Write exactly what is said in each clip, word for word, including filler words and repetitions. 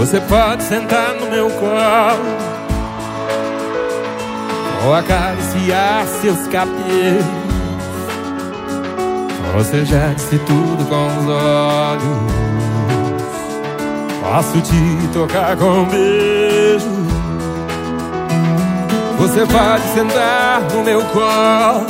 Você pode sentar no meu colo ou acariciar seus cabelos. Você já disse tudo com os olhos. Posso te tocar com um beijo. Você pode sentar no meu colo.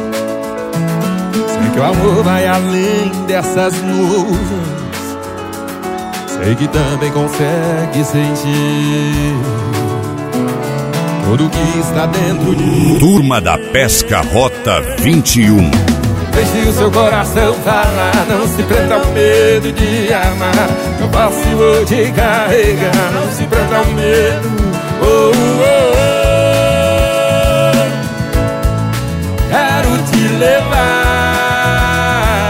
Sei que o amor vai além dessas nuvens. Sei que também consegue sentir tudo que está dentro de... Turma da Pesca Rota vinte e um. Deixe o seu coração falar, não se prenda ao medo de amar. Eu posso e vou te carregar, não se prenda ao medo. Oh, oh, oh. Quero te levar.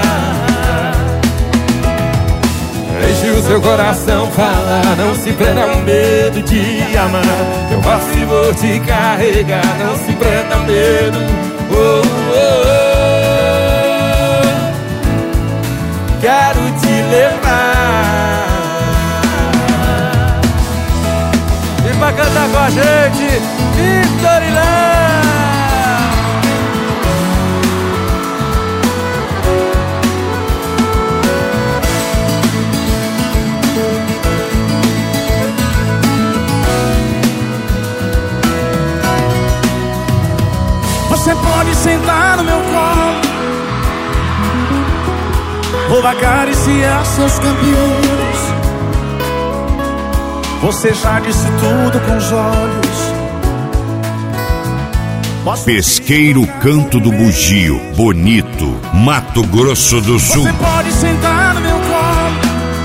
Deixe o seu coração falar, não se prenda ao medo de amar. Eu posso e vou te carregar, não se prenda ao medo. Oh, oh, oh. Quero te levar. E pra cantar com a gente, Victor e Léo. Você pode sentar no meu colo ou acariciar seus cabelos. Você já disse tudo com os olhos. Posso... Pesqueiro Canto do Bugio, Bonito, Mato Grosso do Sul. Você pode sentar no meu colo.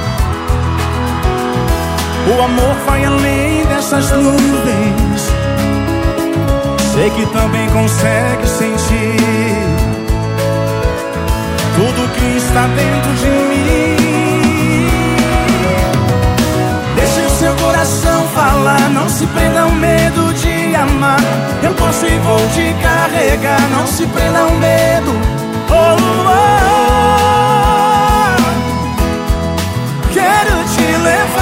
O amor vai além dessas nuvens. Sei que também consegue sentir tudo que está dentro de mim. Deixe o seu coração falar, não se prenda ao medo de amar. Eu posso e vou te carregar, não se prenda ao medo. Oh, oh, oh. Quero te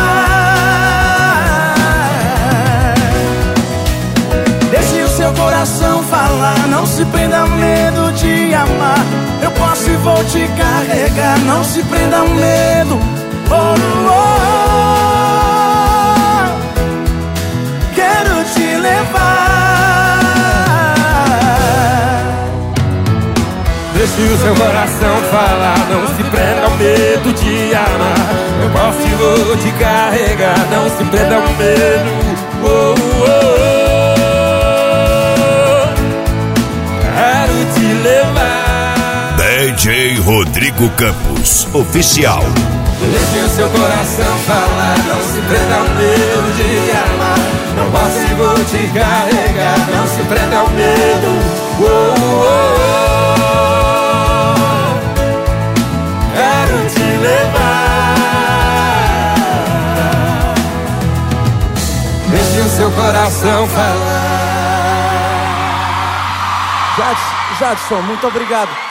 levar. Deixe o seu coração falar, não se prenda ao medo de amar. Eu posso e vou te carregar, não se prenda ao medo. Oh, oh, oh. Quero te levar. Deixe o seu coração falar, não se prenda ao medo de amar. Eu posso e vou te carregar, não se prenda ao medo. Oh, oh, oh. Quero te levar. D J Rodrigo Campos, oficial. Deixe o seu coração falar, não se prenda ao medo de amar. Não posso e vou te carregar, não se prenda ao medo. Oh, oh, oh. Quero te levar. Deixe o seu coração falar. Jadson, Jadson, muito obrigado.